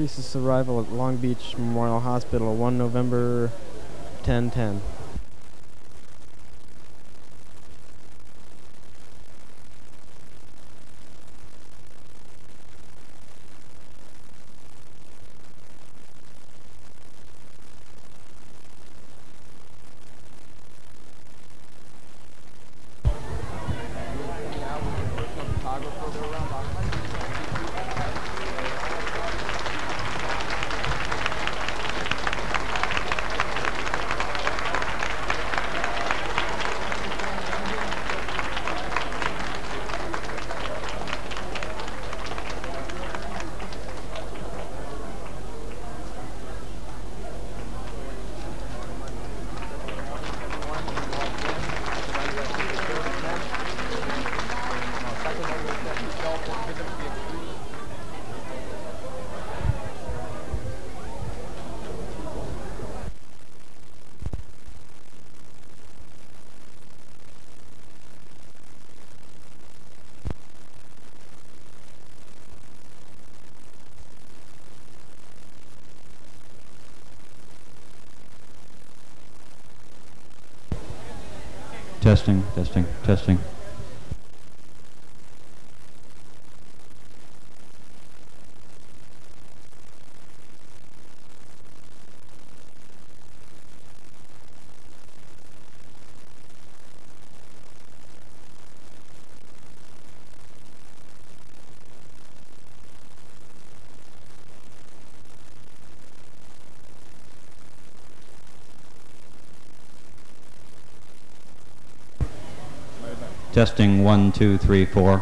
increases survival at Long Beach Memorial Hospital, 1 November 1010. Testing, testing, testing. Testing 1, 2, 3, 4.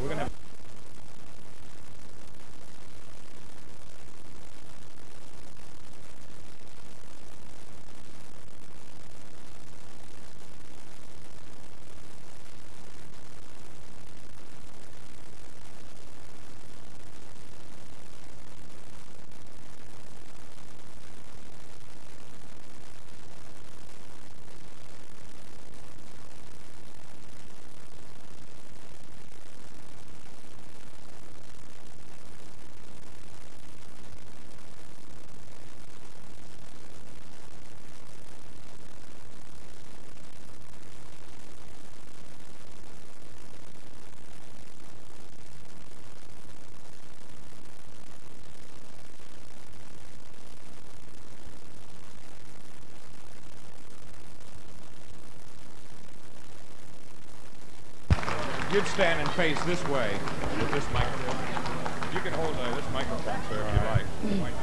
You'd stand and face this way with this microphone. You can hold this microphone, sir, if you like.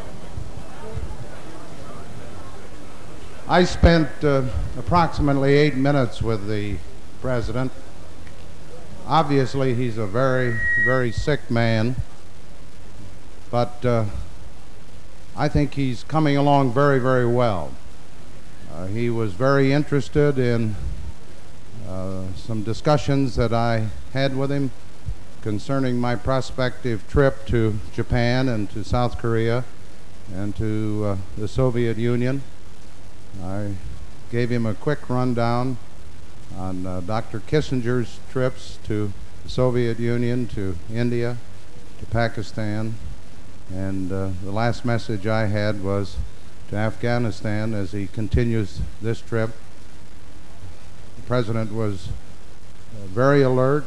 I spent approximately 8 minutes with the president. Obviously, he's a very, very sick man, but I think he's coming along very, very well. He was very interested in some discussions that I had with him concerning my prospective trip to Japan and to South Korea and to the Soviet Union. I gave him a quick rundown on Dr. Kissinger's trips to the Soviet Union, to India, to Pakistan, and the last message I had was to Afghanistan as he continues this trip. The President was very alert.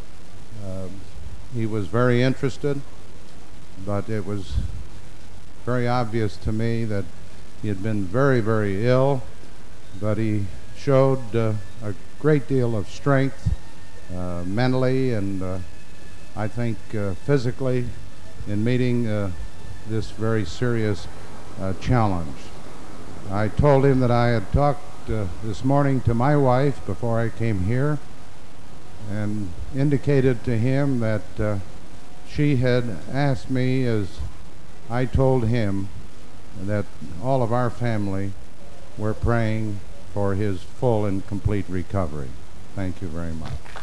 He was very interested, but it was very obvious to me that he had been very, very ill, but he showed a great deal of strength mentally and I think physically in meeting this very serious challenge. I told him that I had talked this morning to my wife before I came here and indicated to him that she had asked me, as I told him, that all of our family were praying for his full and complete recovery. Thank you very much.